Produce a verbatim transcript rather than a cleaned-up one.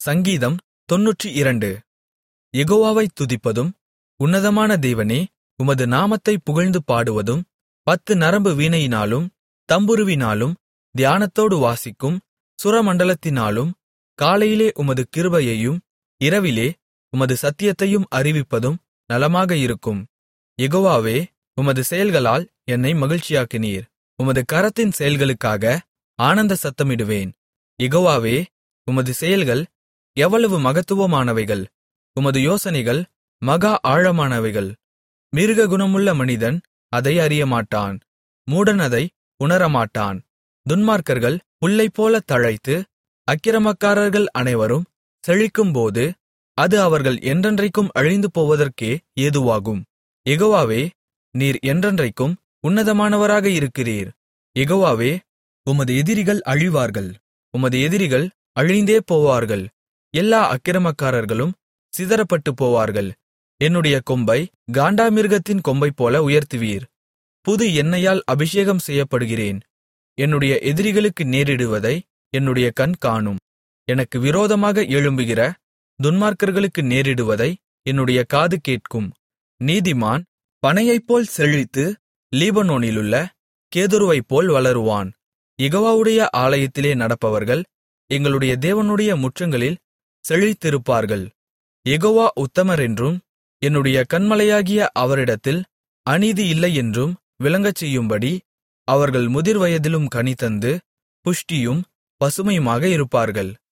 சங்கீதம் தொன்னூற்று இரண்டு. யெகோவாவைத் துதிப்பதும் உன்னதமான தேவனே, உமது நாமத்தைப் புகழ்ந்து பாடுவதும் பத்து நரம்பு வீணையினாலும் தம்புருவினாலும் தியானத்தோடு வாசிக்கும் சுரமண்டலத்தினாலும் காலையிலே உமது கிருபையையும் இரவிலே உமது சத்தியத்தையும் அறிவிப்பதும் நலமாக இருக்கும். யெகோவாவே, உமது செயல்களால் என்னை மகிழ்ச்சியாக்கினீர். உமது கரத்தின் செயல்களுக்காக ஆனந்த சத்தமிடுவேன். யெகோவாவே, உமது செயல்கள் எவ்வளவு மகத்துவமானவைகள்! உமது யோசனைகள் மகா ஆழமானவைகள். மிருககுணமுள்ள மனிதன் அதை அறியமாட்டான், மூடன் அதை உணரமாட்டான். துன்மார்க்கர்கள் புல்லைப்போலத் தழைத்து, அக்கிரமக்காரர்கள் அனைவரும் செழிக்கும்போது அது அவர்கள் என்றென்றைக்கும் அழிந்து போவதற்கே ஏதுவாகும். யெகோவாவே, நீர் என்றென்றைக்கும் உன்னதமானவராக இருக்கிறீர். யெகோவாவே, உமது எதிரிகள் அழிவார்கள், உமது எதிரிகள் அழிந்தே போவார்கள். எல்லா அக்கிரமக்காரர்களும் சிதறப்பட்டுப் போவார்கள். என்னுடைய கொம்பை காண்டாமிருகத்தின் கொம்பைப்போல உயர்த்துவீர். புது எண்ணெயால் அபிஷேகம் செய்யப்படுகிறேன். என்னுடைய எதிரிகளுக்கு நேரிடுவதை என்னுடைய கண் காணும். எனக்கு விரோதமாக எழும்புகிற துன்மார்க்கர்களுக்கு நேரிடுவதை என்னுடைய காது கேட்கும். நீதிமான் பனையைப்போல் செழித்து லீபனோனிலுள்ள கேதுருவைப்போல் வளருவான். யெகோவாவுடைய ஆலயத்திலே நடப்பவர்கள் எங்களுடைய தேவனுடைய முற்றங்களில் செழித்திருப்பார்கள். யெகோவா உத்தமரென்றும் என்னுடைய கன்மலையாகிய அவரிடத்தில் அநீதி இல்லையென்றும் விளங்கச்செய்யும்படி அவர்கள் முதிர்வயதிலும் கனிதந்து புஷ்டியும் பசுமையுமாக இருப்பார்கள்.